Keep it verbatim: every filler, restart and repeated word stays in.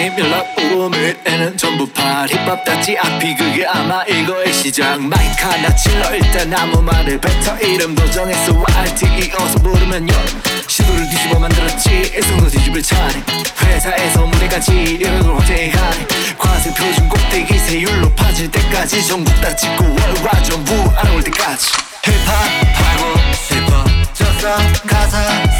밀러 우물에는 전부 팔 힙합 닿지 앞이 그게 아마 이거의 시작 마이크 하나 칠러 일단 아무 말을 뱉어 이름도 정했어 알티 이어서 부르면 요 시도를 뒤집어 만들었지 일성도 뒤집을 차례 회사에서 무대까지 이러고 화제하네 과세 표준 꼭대기 세율로 파질 때까지 전국 다 찍고 월화 전부 알아올 때까지 힙합하고 싶어 졌어 가사